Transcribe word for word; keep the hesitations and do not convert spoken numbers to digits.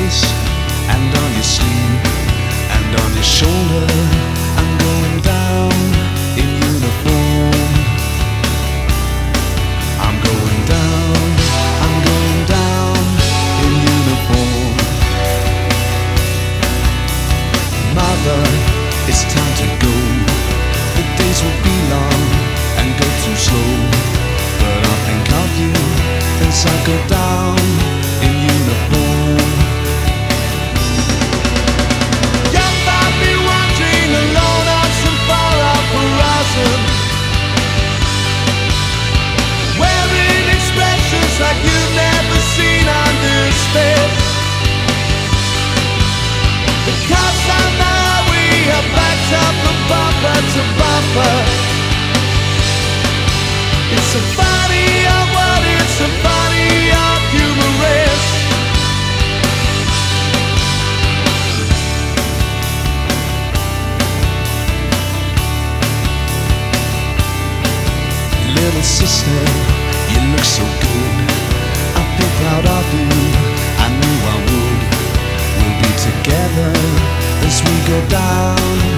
face and on your sleeve and on your shoulder. I'm going down in uniform. I'm going down, I'm going down in uniform. Mother, it's time to go. The days will be long and go too slow, but I'll think of you as I go down in uniform. You'll find me watching alone on some far-off horizon, wearing expressions like you've never seen on this face. Because I know we are backed up from bumper to bumper. It's a funny old world, it's a funny old human race. Little sister, you look so good. I feel proud of you, I knew I would. We'll be together as we go down